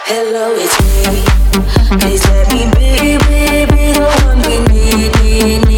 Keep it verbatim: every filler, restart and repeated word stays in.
Hello, it's me. Please let me be, be, be the one we need, need, need.